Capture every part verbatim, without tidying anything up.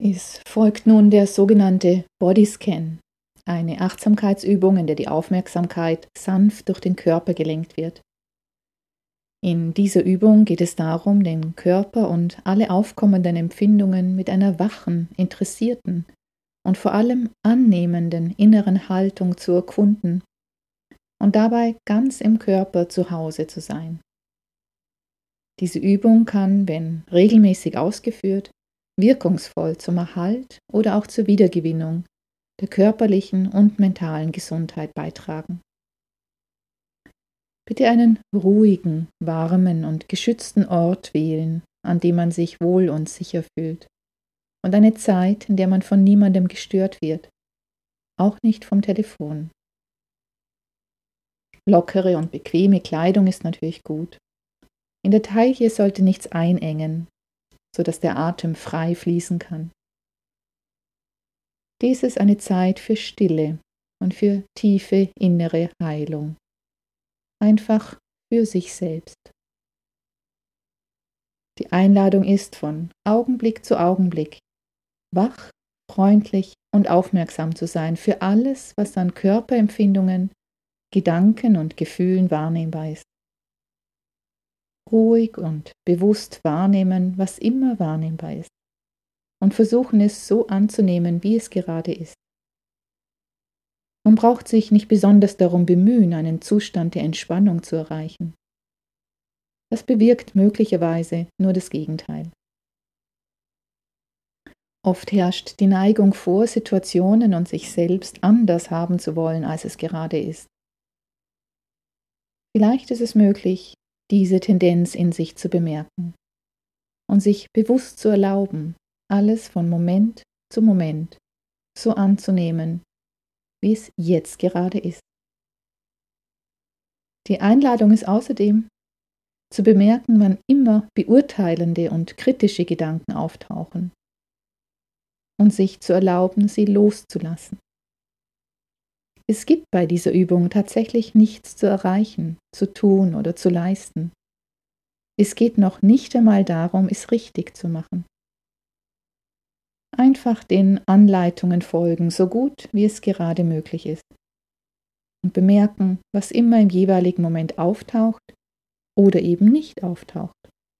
Es folgt nun der sogenannte Bodyscan, eine Achtsamkeitsübung, in der die Aufmerksamkeit sanft durch den Körper gelenkt wird. In dieser Übung geht es darum, den Körper und alle aufkommenden Empfindungen mit einer wachen, interessierten und vor allem annehmenden inneren Haltung zu erkunden und dabei ganz im Körper zu Hause zu sein. Diese Übung kann, wenn regelmäßig ausgeführt, wirkungsvoll zum Erhalt oder auch zur Wiedergewinnung der körperlichen und mentalen Gesundheit beitragen. Bitte einen ruhigen, warmen und geschützten Ort wählen, an dem man sich wohl und sicher fühlt, und eine Zeit, in der man von niemandem gestört wird, auch nicht vom Telefon. Lockere und bequeme Kleidung ist natürlich gut. In der Taille sollte nichts einengen, sodass der Atem frei fließen kann. Dies ist eine Zeit für Stille und für tiefe innere Heilung. Einfach für sich selbst. Die Einladung ist, von Augenblick zu Augenblick wach, freundlich und aufmerksam zu sein für alles, was an Körperempfindungen, Gedanken und Gefühlen wahrnehmbar ist. Ruhig und bewusst wahrnehmen, was immer wahrnehmbar ist, und versuchen es so anzunehmen, wie es gerade ist. Man braucht sich nicht besonders darum bemühen, einen Zustand der Entspannung zu erreichen. Das bewirkt möglicherweise nur das Gegenteil. Oft herrscht die Neigung vor, Situationen und sich selbst anders haben zu wollen, als es gerade ist. Vielleicht ist es möglich, diese Tendenz in sich zu bemerken und sich bewusst zu erlauben, alles von Moment zu Moment so anzunehmen, wie es jetzt gerade ist. Die Einladung ist außerdem, zu bemerken, wann immer beurteilende und kritische Gedanken auftauchen und sich zu erlauben, sie loszulassen. Es gibt bei dieser Übung tatsächlich nichts zu erreichen, zu tun oder zu leisten. Es geht noch nicht einmal darum, es richtig zu machen. Einfach den Anleitungen folgen, so gut wie es gerade möglich ist. Und bemerken, was immer im jeweiligen Moment auftaucht oder eben nicht auftaucht.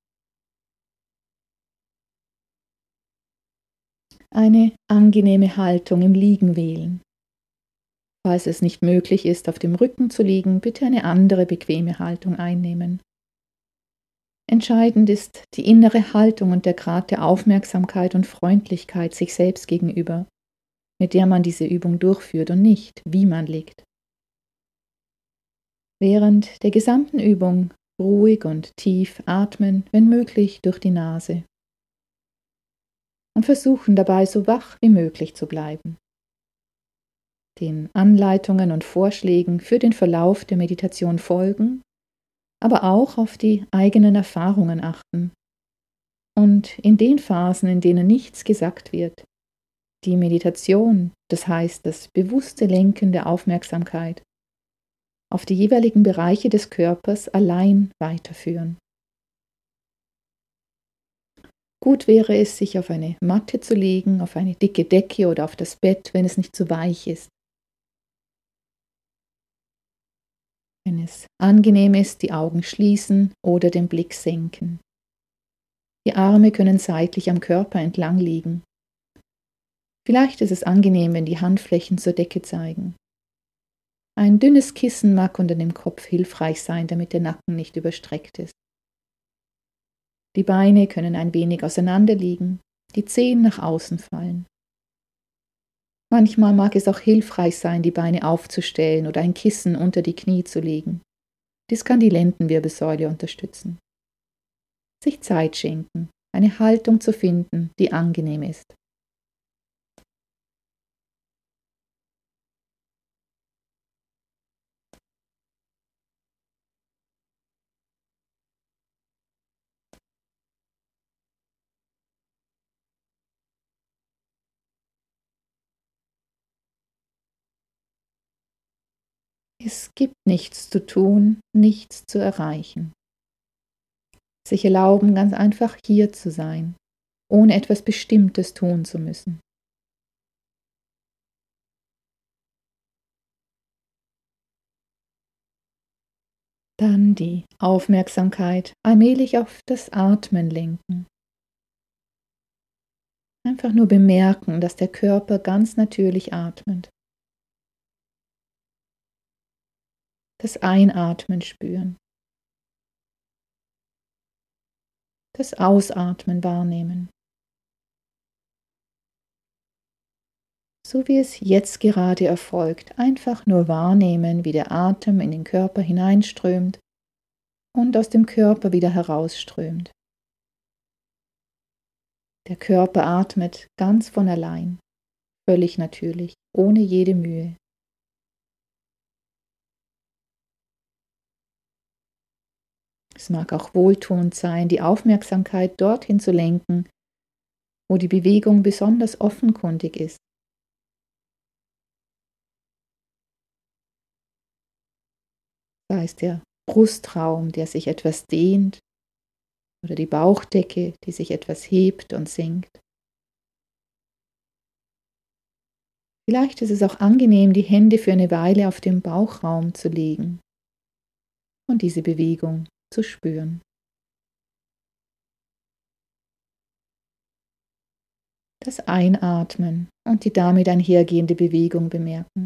Eine angenehme Haltung im Liegen wählen. Falls es nicht möglich ist, auf dem Rücken zu liegen, bitte eine andere bequeme Haltung einnehmen. Entscheidend ist die innere Haltung und der Grad der Aufmerksamkeit und Freundlichkeit sich selbst gegenüber, mit der man diese Übung durchführt und nicht, wie man liegt. Während der gesamten Übung ruhig und tief atmen, wenn möglich durch die Nase. Und versuchen dabei so wach wie möglich zu bleiben. Den Anleitungen und Vorschlägen für den Verlauf der Meditation folgen, aber auch auf die eigenen Erfahrungen achten und in den Phasen, in denen nichts gesagt wird, die Meditation, das heißt das bewusste Lenken der Aufmerksamkeit, auf die jeweiligen Bereiche des Körpers allein weiterführen. Gut wäre es, sich auf eine Matte zu legen, auf eine dicke Decke oder auf das Bett, wenn es nicht zu weich ist. Wenn es angenehm ist, die Augen schließen oder den Blick senken. Die Arme können seitlich am Körper entlang liegen. Vielleicht ist es angenehm, wenn die Handflächen zur Decke zeigen. Ein dünnes Kissen mag unter dem Kopf hilfreich sein, damit der Nacken nicht überstreckt ist. Die Beine können ein wenig auseinander liegen, die Zehen nach außen fallen. Manchmal mag es auch hilfreich sein, die Beine aufzustellen oder ein Kissen unter die Knie zu legen. Dies kann die Lendenwirbelsäule unterstützen. Sich Zeit schenken, eine Haltung zu finden, die angenehm ist. Es gibt nichts zu tun, nichts zu erreichen. Sich erlauben, ganz einfach hier zu sein, ohne etwas Bestimmtes tun zu müssen. Dann die Aufmerksamkeit allmählich auf das Atmen lenken. Einfach nur bemerken, dass der Körper ganz natürlich atmet. Das Einatmen spüren. Das Ausatmen wahrnehmen. So wie es jetzt gerade erfolgt, einfach nur wahrnehmen, wie der Atem in den Körper hineinströmt und aus dem Körper wieder herausströmt. Der Körper atmet ganz von allein, völlig natürlich, ohne jede Mühe. Es mag auch wohltuend sein, die Aufmerksamkeit dorthin zu lenken, wo die Bewegung besonders offenkundig ist. Sei es der Brustraum, der sich etwas dehnt, oder die Bauchdecke, die sich etwas hebt und senkt. Vielleicht ist es auch angenehm, die Hände für eine Weile auf den Bauchraum zu legen und diese Bewegung zu spüren. Das Einatmen und die damit einhergehende Bewegung bemerken.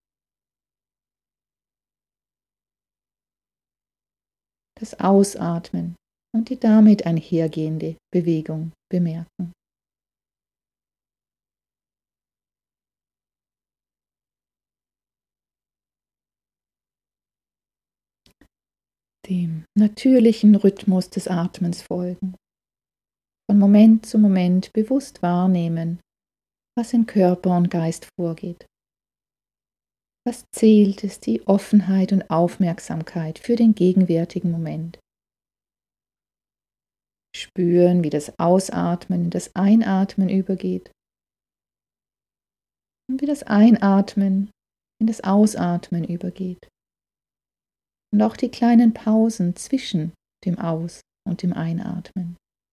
Das Ausatmen und die damit einhergehende Bewegung bemerken. Dem natürlichen Rhythmus des Atmens folgen. Von Moment zu Moment bewusst wahrnehmen, was in Körper und Geist vorgeht. Was zählt, ist die Offenheit und Aufmerksamkeit für den gegenwärtigen Moment. Spüren, wie das Ausatmen in das Einatmen übergeht und wie das Einatmen in das Ausatmen übergeht. Und auch die kleinen Pausen zwischen dem Aus- und dem Einatmen.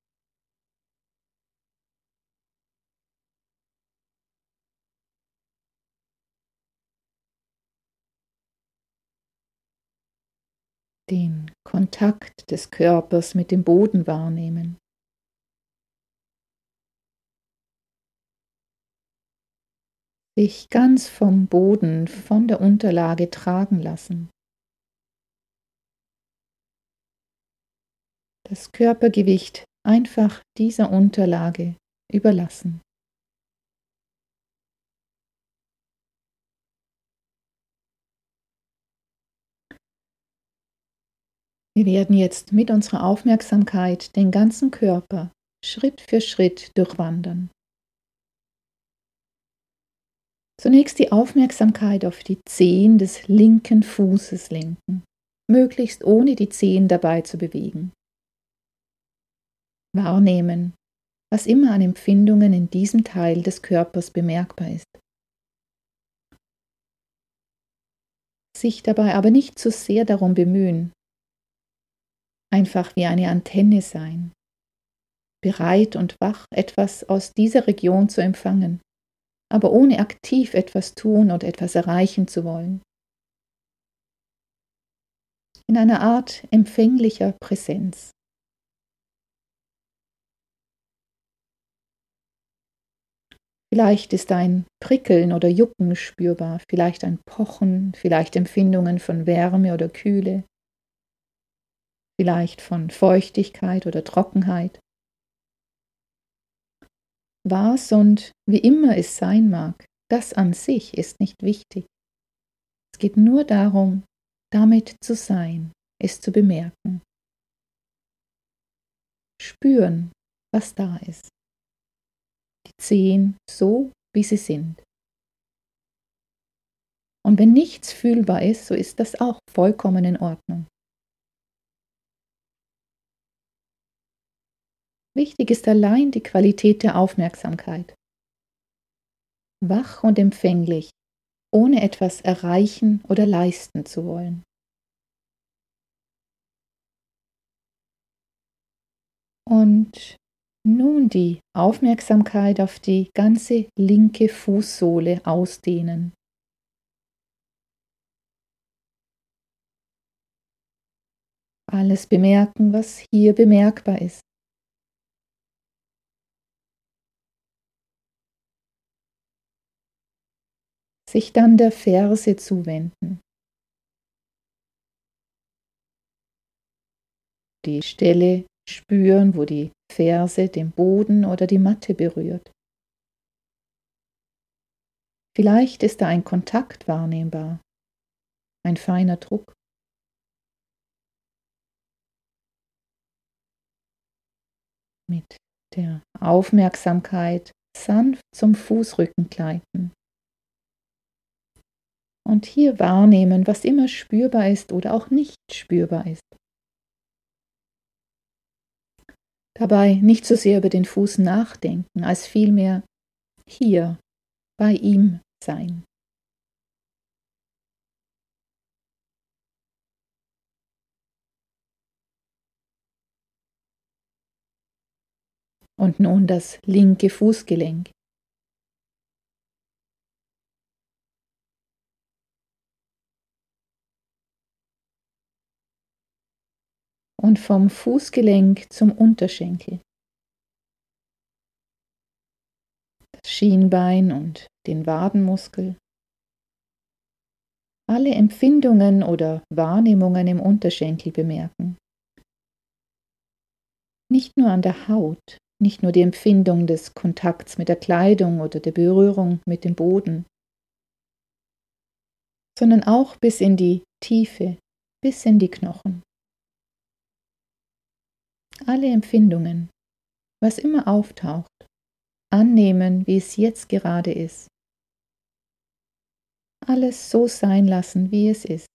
Den Kontakt des Körpers mit dem Boden wahrnehmen. Sich ganz vom Boden, von der Unterlage tragen lassen. Das Körpergewicht einfach dieser Unterlage überlassen. Wir werden jetzt mit unserer Aufmerksamkeit den ganzen Körper Schritt für Schritt durchwandern. Zunächst die Aufmerksamkeit auf die Zehen des linken Fußes lenken, möglichst ohne die Zehen dabei zu bewegen. Wahrnehmen, was immer an Empfindungen in diesem Teil des Körpers bemerkbar ist. Sich dabei aber nicht zu sehr darum bemühen, einfach wie eine Antenne sein, bereit und wach, etwas aus dieser Region zu empfangen, aber ohne aktiv etwas tun oder etwas erreichen zu wollen. In einer Art empfänglicher Präsenz. Vielleicht ist ein Prickeln oder Jucken spürbar, vielleicht ein Pochen, vielleicht Empfindungen von Wärme oder Kühle, vielleicht von Feuchtigkeit oder Trockenheit. Was und wie immer es sein mag, das an sich ist nicht wichtig. Es geht nur darum, damit zu sein, es zu bemerken. Spüren, was da ist. Die Zehen so, wie sie sind. Und wenn nichts fühlbar ist, so ist das auch vollkommen in Ordnung. Wichtig ist allein die Qualität der Aufmerksamkeit. Wach und empfänglich, ohne etwas erreichen oder leisten zu wollen. Und Nun die Aufmerksamkeit auf die ganze linke Fußsohle ausdehnen. Alles bemerken, was hier bemerkbar ist. Sich dann der Ferse zuwenden. Die Stelle spüren, wo die Ferse den Boden oder die Matte berührt. Vielleicht ist da ein Kontakt wahrnehmbar, ein feiner Druck. Mit der Aufmerksamkeit sanft zum Fußrücken gleiten. Und hier wahrnehmen, was immer spürbar ist oder auch nicht spürbar ist. Dabei nicht so sehr über den Fuß nachdenken, als vielmehr hier bei ihm sein. Und nun das linke Fußgelenk. Und vom Fußgelenk zum Unterschenkel. Das Schienbein und den Wadenmuskel. Alle Empfindungen oder Wahrnehmungen im Unterschenkel bemerken. Nicht nur an der Haut, nicht nur die Empfindung des Kontakts mit der Kleidung oder der Berührung mit dem Boden, sondern auch bis in die Tiefe, bis in die Knochen. Alle Empfindungen, was immer auftaucht, annehmen, wie es jetzt gerade ist. Alles so sein lassen, wie es ist.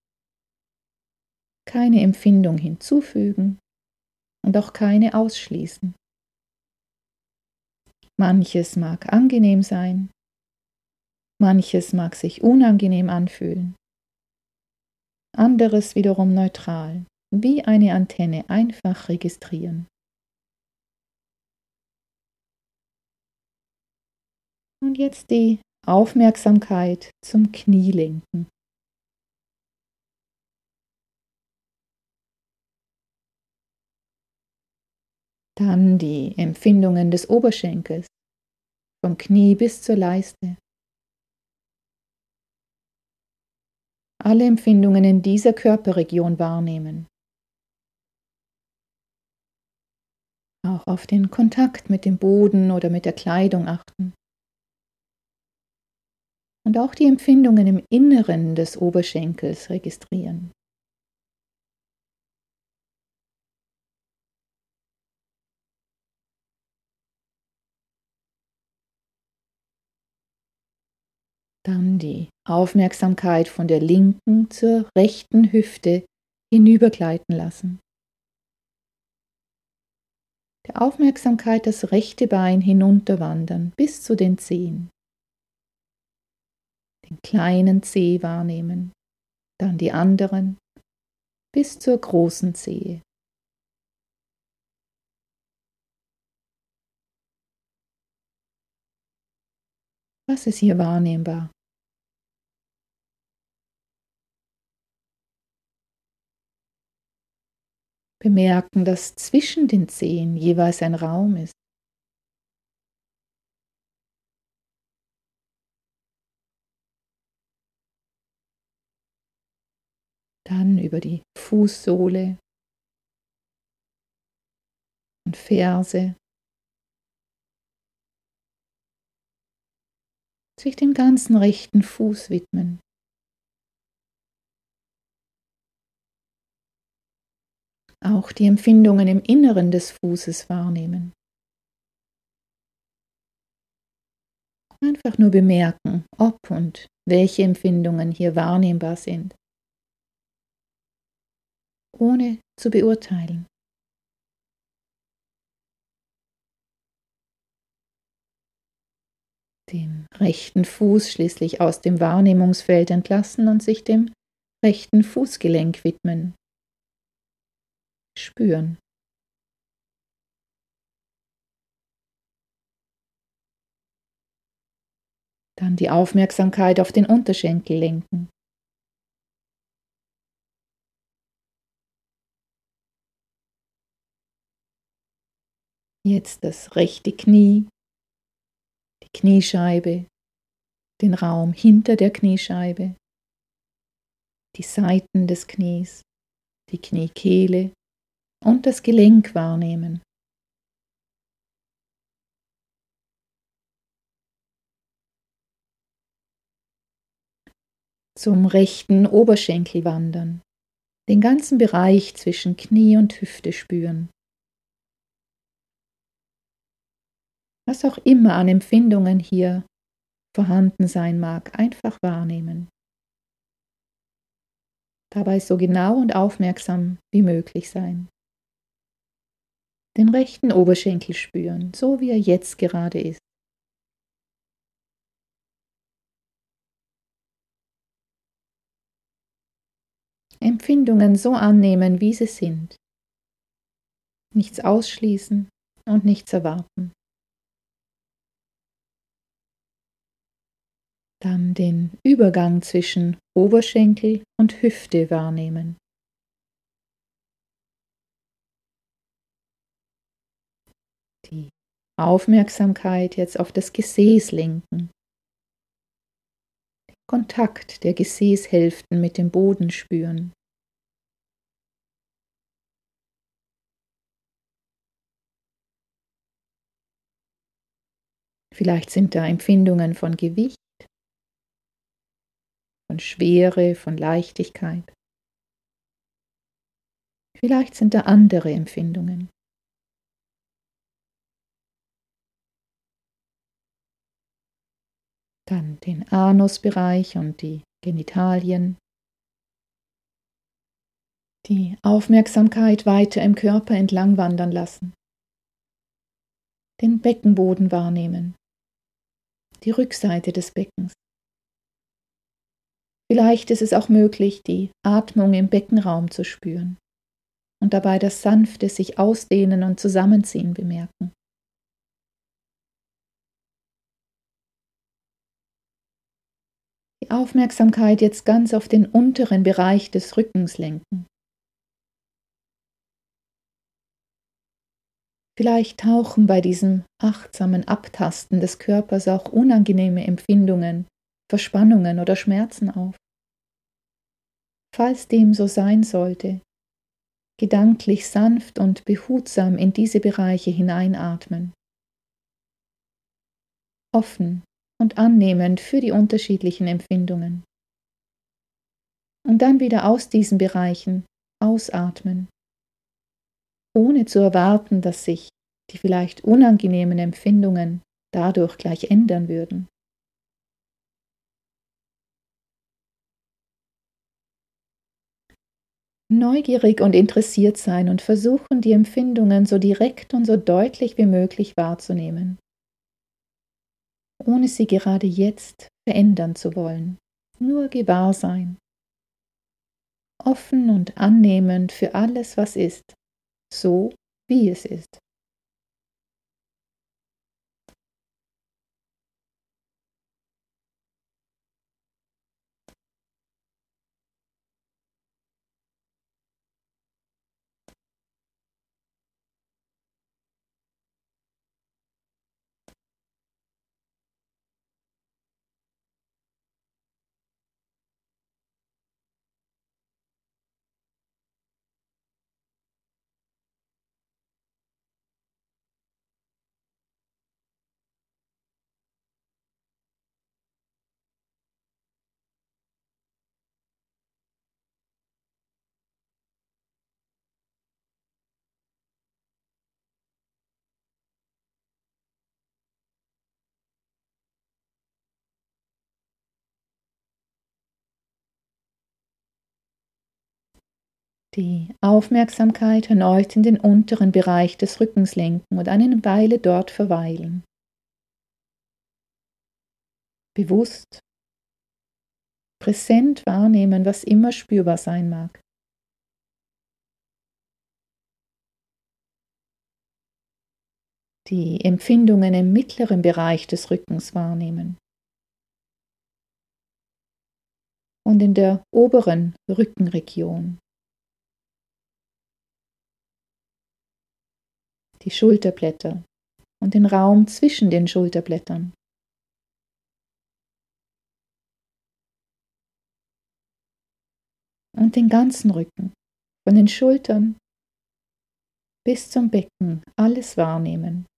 Keine Empfindung hinzufügen und auch keine ausschließen. Manches mag angenehm sein, manches mag sich unangenehm anfühlen, anderes wiederum neutral, wie eine Antenne einfach registrieren. Und jetzt die Aufmerksamkeit zum Knie lenken. Dann die Empfindungen des Oberschenkels, vom Knie bis zur Leiste. Alle Empfindungen in dieser Körperregion wahrnehmen. Auch auf den Kontakt mit dem Boden oder mit der Kleidung achten. Und auch die Empfindungen im Inneren des Oberschenkels registrieren. Dann die Aufmerksamkeit von der linken zur rechten Hüfte hinübergleiten lassen. Der Aufmerksamkeit das rechte Bein hinunterwandern bis zu den Zehen. Den kleinen Zeh wahrnehmen, dann die anderen bis zur großen Zehe. Was ist hier wahrnehmbar? Bemerken, dass zwischen den Zehen jeweils ein Raum ist. Dann über die Fußsohle und Ferse. Sich dem ganzen rechten Fuß widmen. Auch die Empfindungen im Inneren des Fußes wahrnehmen. Einfach nur bemerken, ob und welche Empfindungen hier wahrnehmbar sind, ohne zu beurteilen. Den rechten Fuß schließlich aus dem Wahrnehmungsfeld entlassen und sich dem rechten Fußgelenk widmen. Spüren. Dann die Aufmerksamkeit auf den Unterschenkel lenken. Jetzt das rechte Knie, die Kniescheibe, den Raum hinter der Kniescheibe, die Seiten des Knies, die Kniekehle und das Gelenk wahrnehmen. Zum rechten Oberschenkel wandern, den ganzen Bereich zwischen Knie und Hüfte spüren. Was auch immer an Empfindungen hier vorhanden sein mag, einfach wahrnehmen. Dabei so genau und aufmerksam wie möglich sein. Den rechten Oberschenkel spüren, so wie er jetzt gerade ist. Empfindungen so annehmen, wie sie sind. Nichts ausschließen und nichts erwarten. Dann den Übergang zwischen Oberschenkel und Hüfte wahrnehmen. Die Aufmerksamkeit jetzt auf das Gesäß lenken. Den Kontakt der Gesäßhälften mit dem Boden spüren. Vielleicht sind da Empfindungen von Gewicht, von Schwere, von Leichtigkeit. Vielleicht sind da andere Empfindungen. Dann den Anusbereich und die Genitalien. Die Aufmerksamkeit weiter im Körper entlang wandern lassen. Den Beckenboden wahrnehmen. Die Rückseite des Beckens. Vielleicht ist es auch möglich, die Atmung im Beckenraum zu spüren und dabei das sanfte sich ausdehnen und zusammenziehen bemerken. Die Aufmerksamkeit jetzt ganz auf den unteren Bereich des Rückens lenken. Vielleicht tauchen bei diesem achtsamen Abtasten des Körpers auch unangenehme Empfindungen, Verspannungen oder Schmerzen auf. Falls dem so sein sollte, gedanklich sanft und behutsam in diese Bereiche hineinatmen. Offen und annehmend für die unterschiedlichen Empfindungen. Und dann wieder aus diesen Bereichen ausatmen, ohne zu erwarten, dass sich die vielleicht unangenehmen Empfindungen dadurch gleich ändern würden. Neugierig und interessiert sein und versuchen, die Empfindungen so direkt und so deutlich wie möglich wahrzunehmen, ohne sie gerade jetzt verändern zu wollen, nur gewahr sein. Offen und annehmend für alles, was ist, so wie es ist. Die Aufmerksamkeit erneut in den unteren Bereich des Rückens lenken und eine Weile dort verweilen. Bewusst, präsent wahrnehmen, was immer spürbar sein mag. Die Empfindungen im mittleren Bereich des Rückens wahrnehmen. und in der oberen Rückenregion. Die Schulterblätter und den Raum zwischen den Schulterblättern. Und den ganzen Rücken, von den Schultern bis zum Becken, alles wahrnehmen.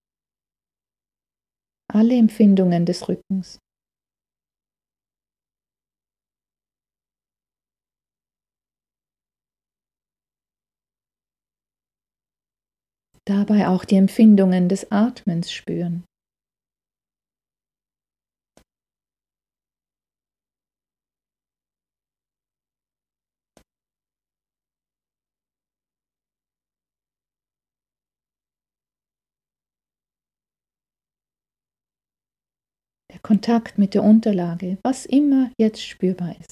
Alle Empfindungen des Rückens. Dabei auch die Empfindungen des Atmens spüren. Der Kontakt mit der Unterlage, was immer jetzt spürbar ist.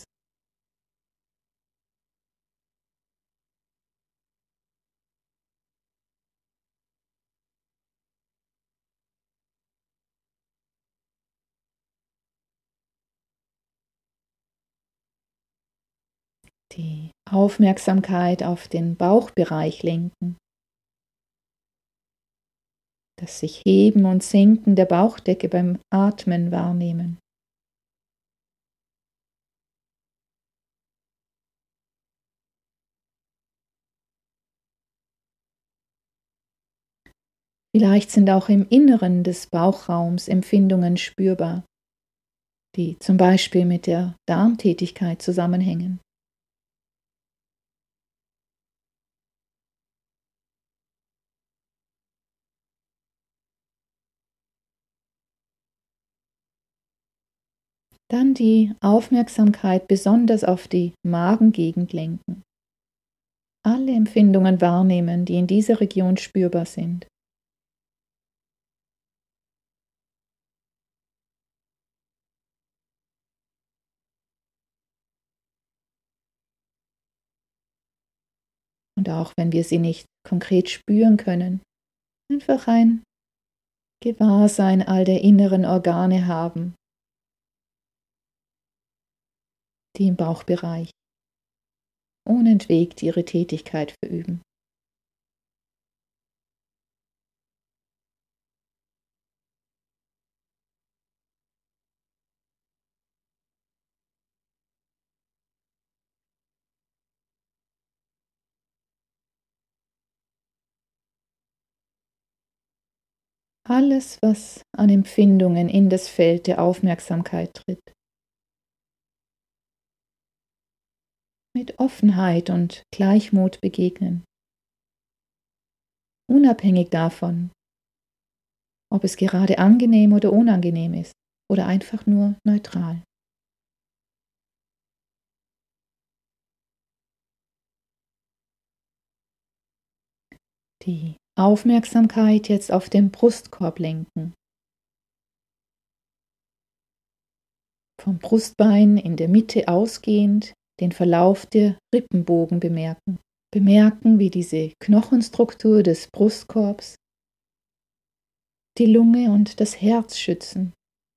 Die Aufmerksamkeit auf den Bauchbereich lenken. Das sich Heben und Senken der Bauchdecke beim Atmen wahrnehmen. Vielleicht sind auch im Inneren des Bauchraums Empfindungen spürbar, die zum Beispiel mit der Darmtätigkeit zusammenhängen. Dann die Aufmerksamkeit besonders auf die Magengegend lenken. Alle Empfindungen wahrnehmen, die in dieser Region spürbar sind. Und auch wenn wir sie nicht konkret spüren können, einfach ein Gewahrsein all der inneren Organe haben, die im Bauchbereich unentwegt ihre Tätigkeit verüben. Alles, was an Empfindungen in das Feld der Aufmerksamkeit tritt. Mit Offenheit und Gleichmut begegnen. Unabhängig davon, ob es gerade angenehm oder unangenehm ist oder einfach nur neutral. Die Aufmerksamkeit jetzt auf den Brustkorb lenken. Vom Brustbein in der Mitte ausgehend den Verlauf der Rippenbogen bemerken. Bemerken, wie diese Knochenstruktur des Brustkorbs die Lunge und das Herz schützen.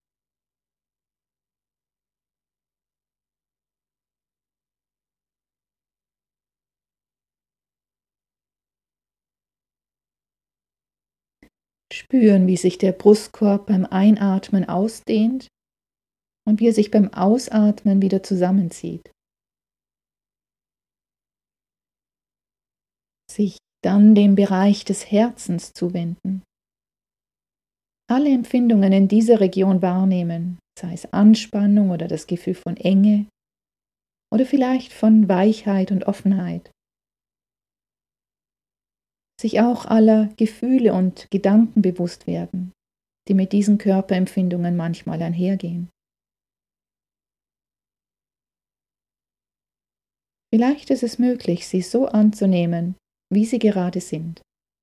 Spüren, wie sich der Brustkorb beim Einatmen ausdehnt und wie er sich beim Ausatmen wieder zusammenzieht. Sich dann dem Bereich des Herzens zuwenden. Alle Empfindungen in dieser Region wahrnehmen, sei es Anspannung oder das Gefühl von Enge oder vielleicht von Weichheit und Offenheit. Sich auch aller Gefühle und Gedanken bewusst werden, die mit diesen Körperempfindungen manchmal einhergehen. Vielleicht ist es möglich, sie so anzunehmen, wie sie gerade sind.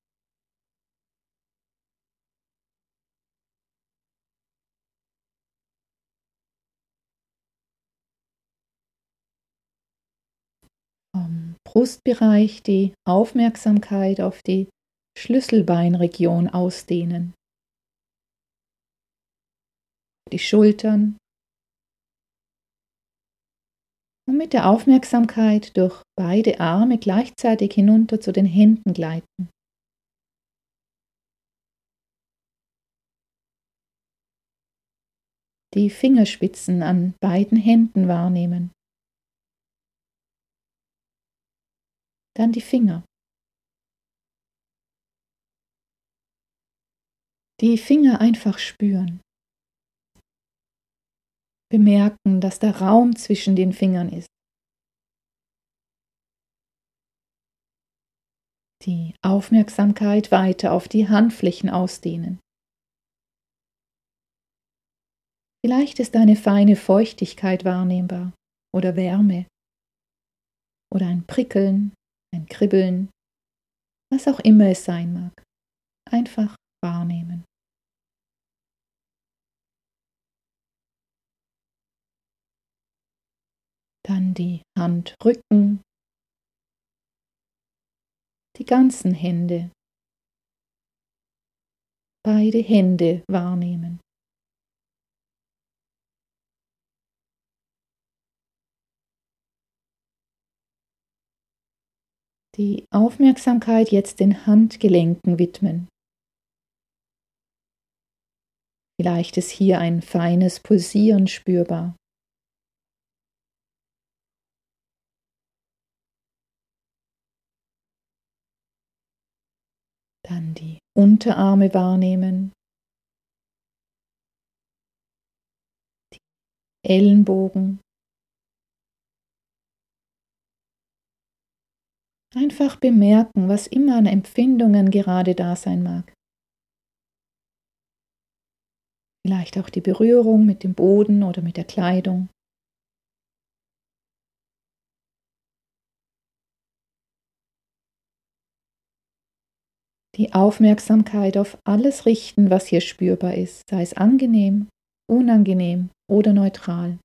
Vom Brustbereich die Aufmerksamkeit auf die Schlüsselbeinregion ausdehnen. Die Schultern, Und mit der Aufmerksamkeit durch beide Arme gleichzeitig hinunter zu den Händen gleiten. Die Fingerspitzen an beiden Händen wahrnehmen. Dann die Finger. Die Finger einfach spüren. Bemerken, dass da Raum zwischen den Fingern ist. Die Aufmerksamkeit weiter auf die Handflächen ausdehnen. Vielleicht ist eine feine Feuchtigkeit wahrnehmbar oder Wärme oder ein Prickeln, ein Kribbeln, was auch immer es sein mag. Einfach wahrnehmen. Dann die Handrücken, die ganzen Hände, beide Hände wahrnehmen. Die Aufmerksamkeit jetzt den Handgelenken widmen. Vielleicht ist hier ein feines Pulsieren spürbar. Dann die Unterarme wahrnehmen, die Ellenbogen. Einfach bemerken, was immer an Empfindungen gerade da sein mag. Vielleicht auch die Berührung mit dem Boden oder mit der Kleidung. Die Aufmerksamkeit auf alles richten, was hier spürbar ist, sei es angenehm, unangenehm oder neutral.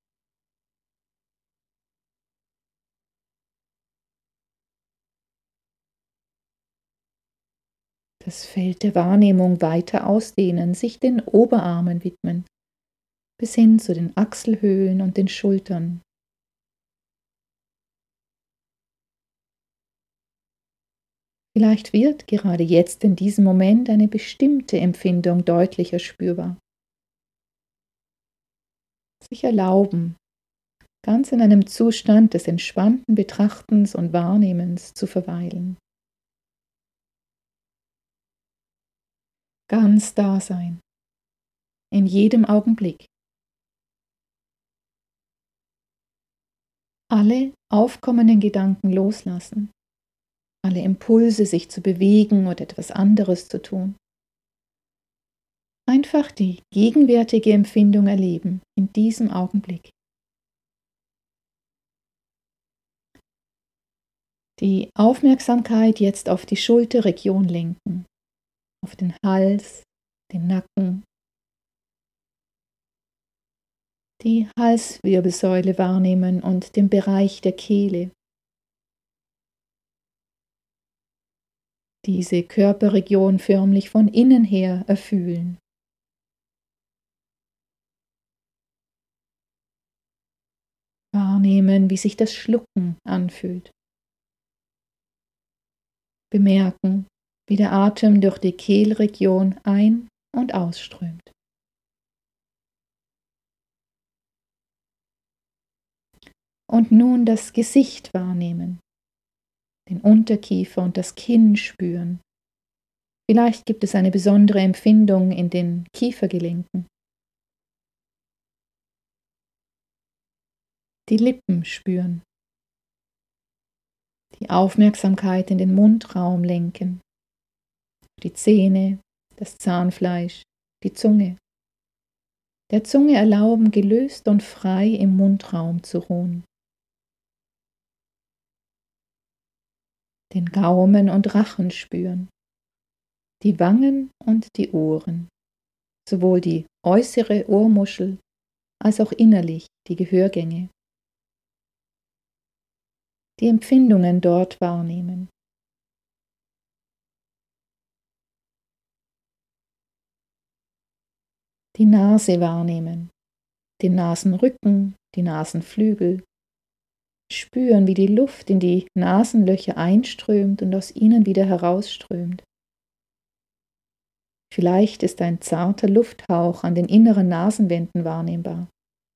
Das Feld der Wahrnehmung weiter ausdehnen, sich den Oberarmen widmen, bis hin zu den Achselhöhlen und den Schultern. Vielleicht wird gerade jetzt in diesem Moment eine bestimmte Empfindung deutlicher spürbar. Sich erlauben, ganz in einem Zustand des entspannten Betrachtens und Wahrnehmens zu verweilen. Ganz da sein, in jedem Augenblick. Alle aufkommenden Gedanken loslassen, alle Impulse, sich zu bewegen oder etwas anderes zu tun. Einfach die gegenwärtige Empfindung erleben, in diesem Augenblick. Die Aufmerksamkeit jetzt auf die Schulterregion lenken, auf den Hals, den Nacken, die Halswirbelsäule wahrnehmen und den Bereich der Kehle. Diese Körperregion förmlich von innen her erfühlen. Wahrnehmen, wie sich das Schlucken anfühlt. Bemerken, wie der Atem durch die Kehlregion ein- und ausströmt. Und nun das Gesicht wahrnehmen, den Unterkiefer und das Kinn spüren. Vielleicht gibt es eine besondere Empfindung in den Kiefergelenken. Die Lippen spüren. Die Aufmerksamkeit in den Mundraum lenken. Die Zähne, das Zahnfleisch, die Zunge. Der Zunge erlauben, gelöst und frei im Mundraum zu ruhen. Den Gaumen und Rachen spüren. Die Wangen und die Ohren. Sowohl die äußere Ohrmuschel als auch innerlich die Gehörgänge. Die Empfindungen dort wahrnehmen. Die Nase wahrnehmen, den Nasenrücken, die Nasenflügel, Spüren, wie die Luft in die Nasenlöcher einströmt und aus ihnen wieder herausströmt. Vielleicht ist ein zarter Lufthauch an den inneren Nasenwänden wahrnehmbar.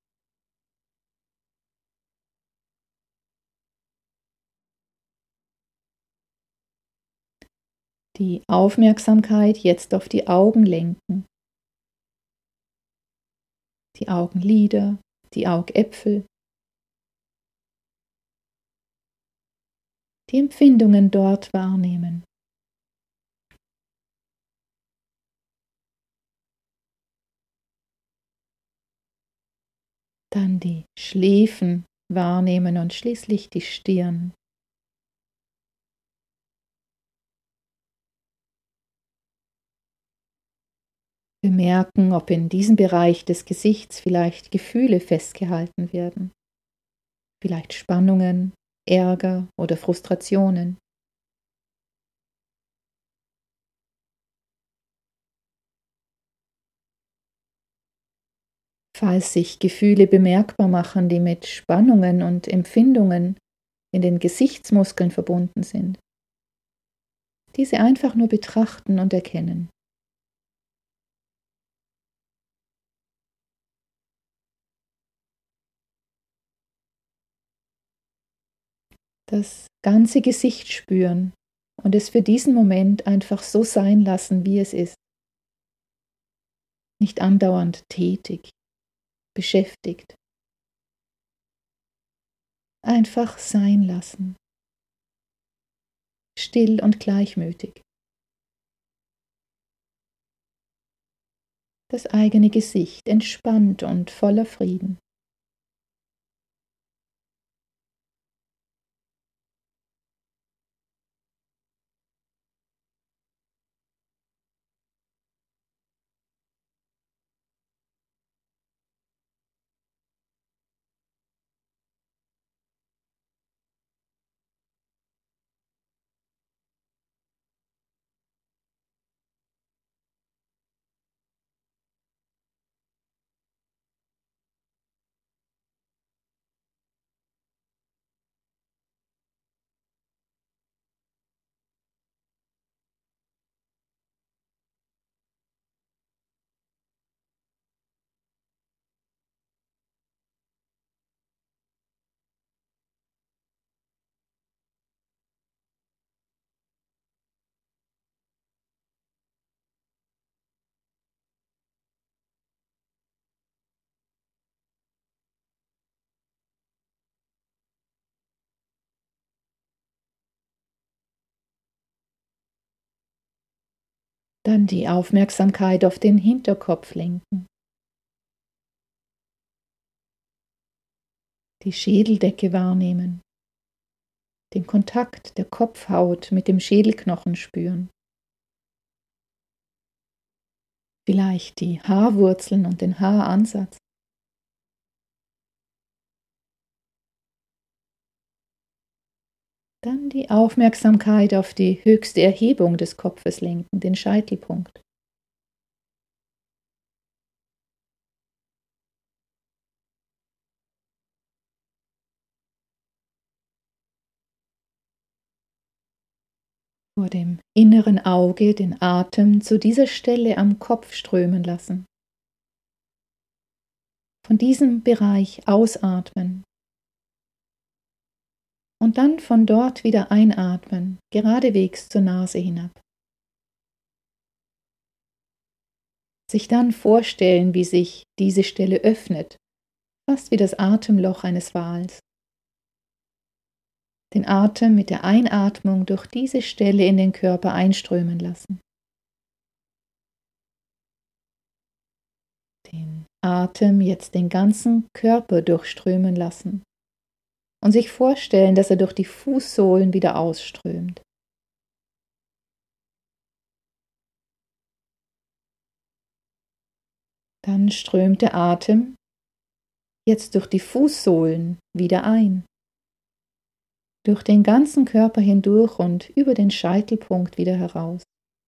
Die Aufmerksamkeit jetzt auf die Augen lenken. Die Augenlider, die Augäpfel. Die Empfindungen dort wahrnehmen. Dann die Schläfen wahrnehmen und schließlich die Stirn. Bemerken, ob in diesem Bereich des Gesichts vielleicht Gefühle festgehalten werden, vielleicht Spannungen, Ärger oder Frustrationen. Falls sich Gefühle bemerkbar machen, die mit Spannungen und Empfindungen in den Gesichtsmuskeln verbunden sind, diese einfach nur betrachten und erkennen. Das ganze Gesicht spüren und es für diesen Moment einfach so sein lassen, wie es ist. Nicht andauernd tätig, beschäftigt. Einfach sein lassen. Still und gleichmütig. Das eigene Gesicht entspannt und voller Frieden. Dann die Aufmerksamkeit auf den Hinterkopf lenken. Die Schädeldecke wahrnehmen. Den Kontakt der Kopfhaut mit dem Schädelknochen spüren. Vielleicht die Haarwurzeln und den Haaransatz. Dann die Aufmerksamkeit auf die höchste Erhebung des Kopfes lenken, den Scheitelpunkt. Vor dem inneren Auge den Atem zu dieser Stelle am Kopf strömen lassen. Von diesem Bereich ausatmen. Und dann von dort wieder einatmen, geradewegs zur Nase hinab. Sich dann vorstellen, wie sich diese Stelle öffnet, fast wie das Atemloch eines Wals. Den Atem mit der Einatmung durch diese Stelle in den Körper einströmen lassen. Den Atem jetzt den ganzen Körper durchströmen lassen und sich vorstellen, dass er durch die Fußsohlen wieder ausströmt. Dann strömt der Atem jetzt durch die Fußsohlen wieder ein, durch den ganzen Körper hindurch und über den Scheitelpunkt wieder heraus.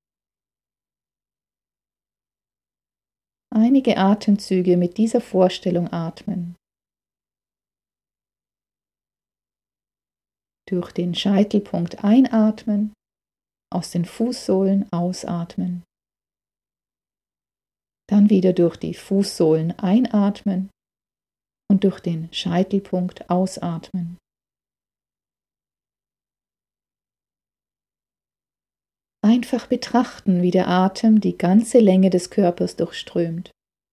Einige Atemzüge mit dieser Vorstellung atmen. Durch den Scheitelpunkt einatmen, aus den Fußsohlen ausatmen. Dann wieder durch die Fußsohlen einatmen und durch den Scheitelpunkt ausatmen. Einfach betrachten, wie der Atem die ganze Länge des Körpers durchströmt.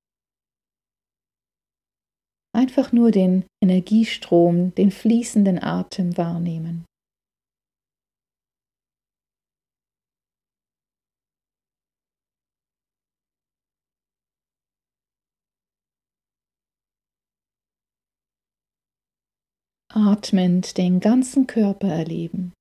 Einfach nur den Energiestrom, den fließenden Atem wahrnehmen. Atmend den ganzen Körper erleben.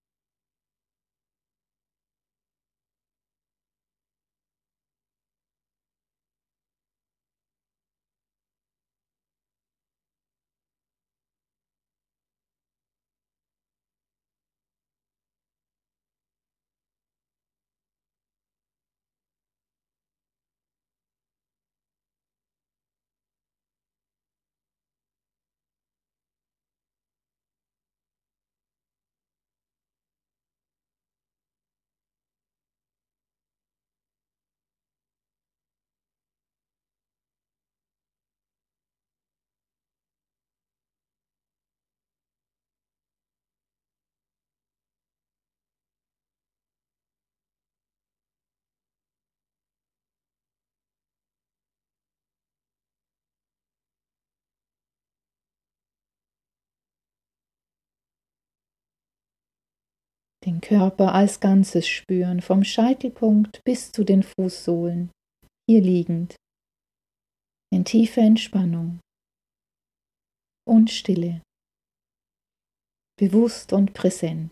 Den Körper als Ganzes spüren, vom Scheitelpunkt bis zu den Fußsohlen, hier liegend, in tiefer Entspannung und Stille, bewusst und präsent.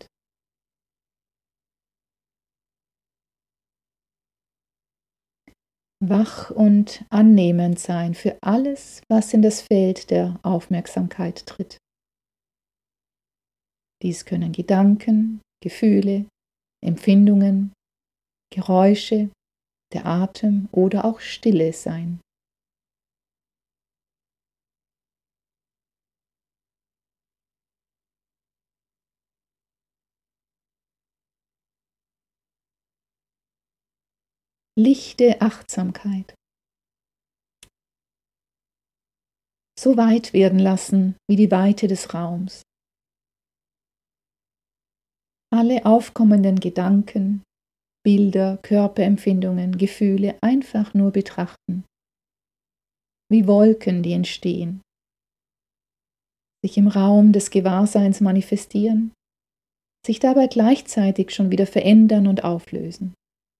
Wach und annehmend sein für alles, was in das Feld der Aufmerksamkeit tritt. Dies können Gedanken, Gefühle, Empfindungen, Geräusche, der Atem oder auch Stille sein. Lichte Achtsamkeit. So weit werden lassen wie die Weite des Raums. Alle aufkommenden Gedanken, Bilder, Körperempfindungen, Gefühle einfach nur betrachten. Wie Wolken, die entstehen, sich im Raum des Gewahrseins manifestieren, sich dabei gleichzeitig schon wieder verändern und auflösen.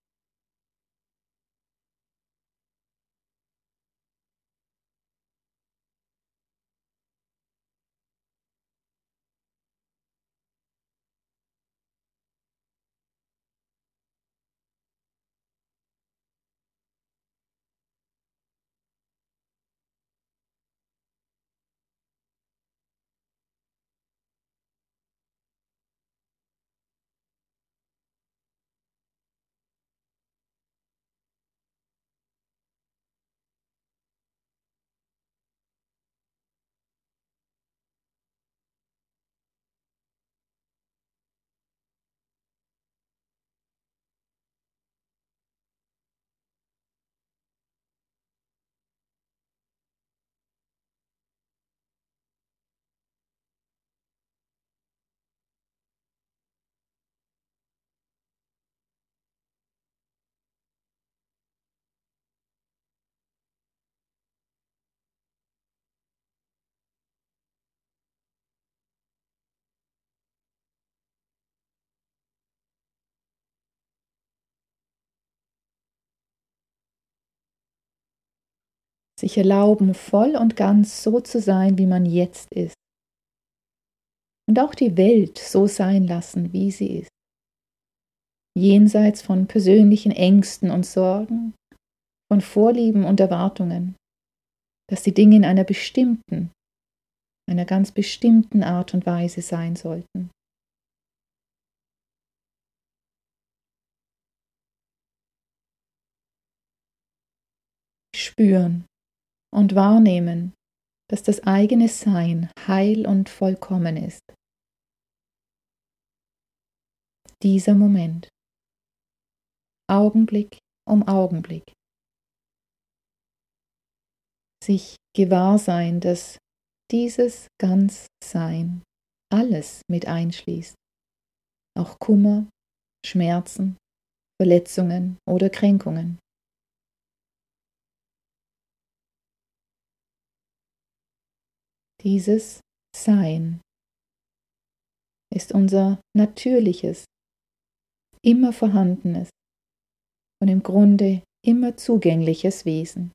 Sich erlauben, voll und ganz so zu sein, wie man jetzt ist. Und auch die Welt so sein lassen, wie sie ist. Jenseits von persönlichen Ängsten und Sorgen, von Vorlieben und Erwartungen, dass die Dinge in einer bestimmten, einer ganz bestimmten Art und Weise sein sollten. Spüren und wahrnehmen, dass das eigene Sein heil und vollkommen ist. dieser Moment, Augenblick um Augenblick. Sich gewahr sein, dass dieses Ganzsein alles mit einschließt, auch Kummer, Schmerzen, Verletzungen oder Kränkungen. Dieses Sein ist unser natürliches, immer vorhandenes und im Grunde immer zugängliches Wesen.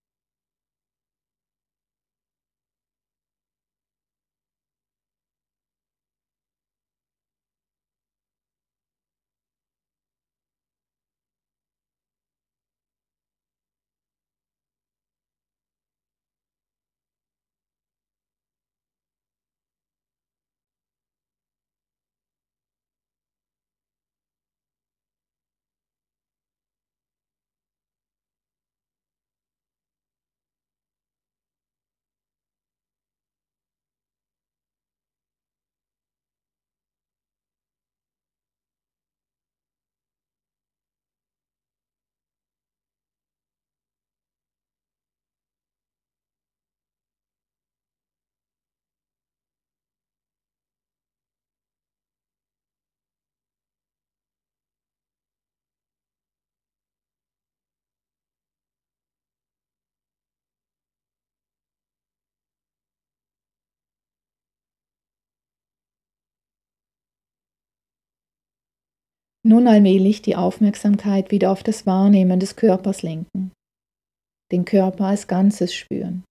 Nun allmählich die Aufmerksamkeit wieder auf das Wahrnehmen des Körpers lenken, den Körper als Ganzes spüren,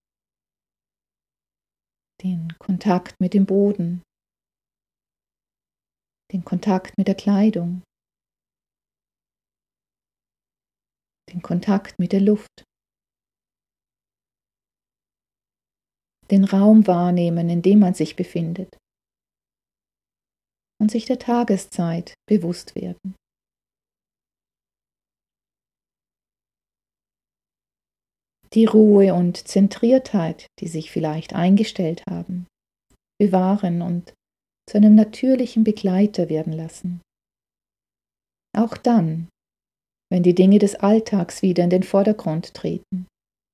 den Kontakt mit dem Boden, den Kontakt mit der Kleidung, den Kontakt mit der Luft, den Raum wahrnehmen, in dem man sich befindet und sich der Tageszeit bewusst werden. Die Ruhe und Zentriertheit, die sich vielleicht eingestellt haben, bewahren und zu einem natürlichen Begleiter werden lassen. Auch dann, wenn die Dinge des Alltags wieder in den Vordergrund treten.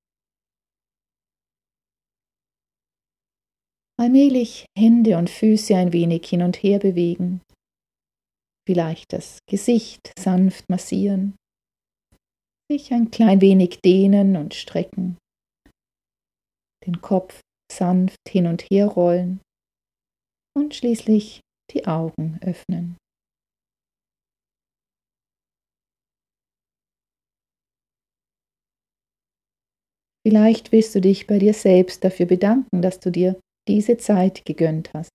Allmählich Hände und Füße ein wenig hin und her bewegen, vielleicht das Gesicht sanft massieren, sich ein klein wenig dehnen und strecken, den Kopf sanft hin und her rollen und schließlich die Augen öffnen. Vielleicht willst du dich bei dir selbst dafür bedanken, dass du dir diese Zeit gegönnt hast.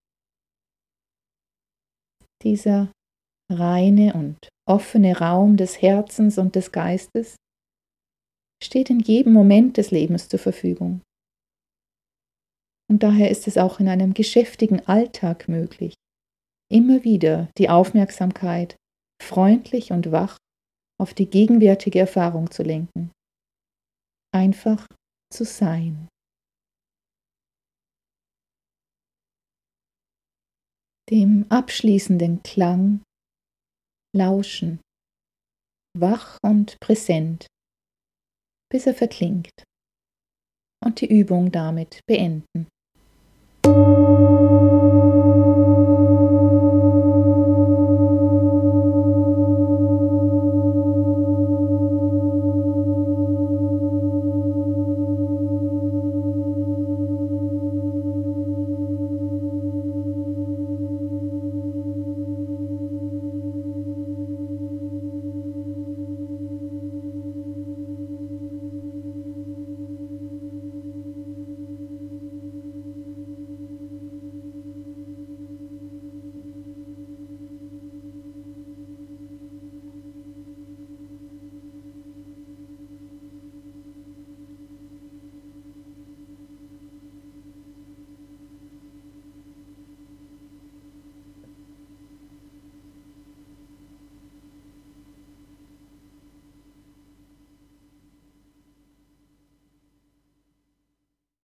Dieser reine und offene Raum des Herzens und des Geistes steht in jedem Moment des Lebens zur Verfügung. Und daher ist es auch in einem geschäftigen Alltag möglich, immer wieder die Aufmerksamkeit freundlich und wach auf die gegenwärtige Erfahrung zu lenken. Einfach zu sein. Dem abschließenden Klang lauschen, wach und präsent, bis er verklingt und die Übung damit beenden.